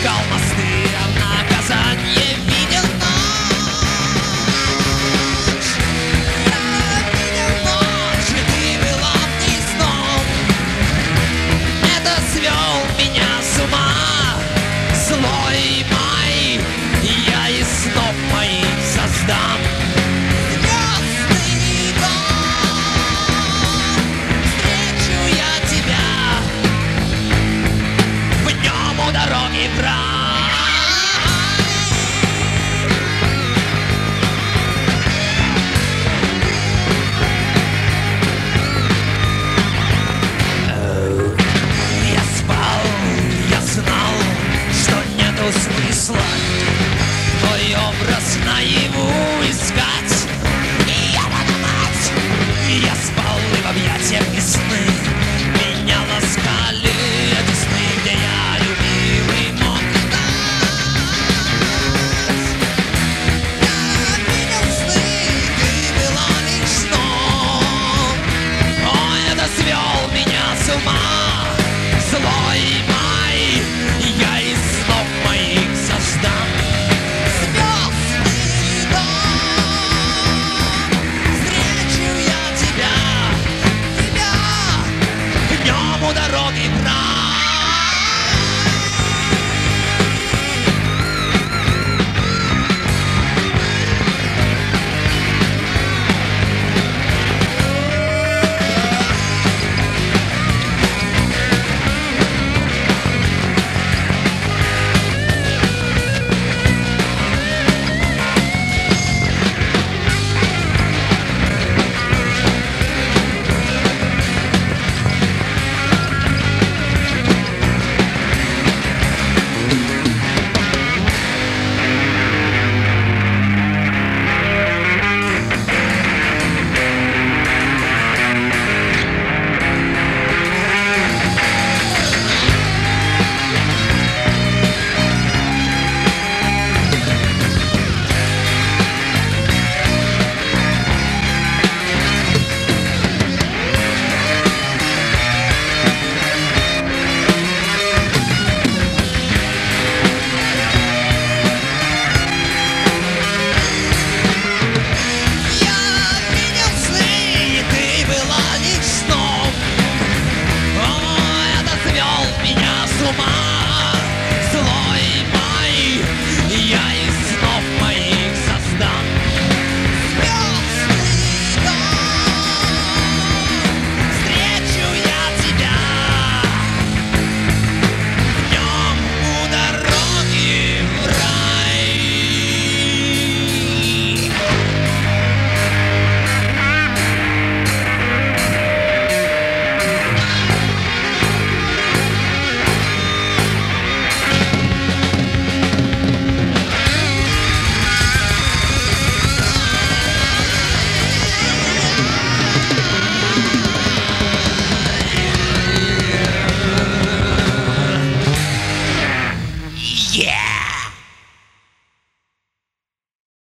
искал мосты, а в наказание видел ночь. Я видел ночь, и ты была мне сном. Это свел меня с ума злой май, я из снов моих создам звездный дом. Встречу я тебя в днем у дороги в рай. Я спал, я знал, что нету смысла твой образ наяву искать и я подумать. Я спал и в объятиях весны меня ласкали эти сны, где я любимый мог ждать. Я видел сны, ты была лишь сном. О, это свел меня с ума злой май, я из снов моих создам звездный дом. Встречу я тебя днем у дороги в рай. С ума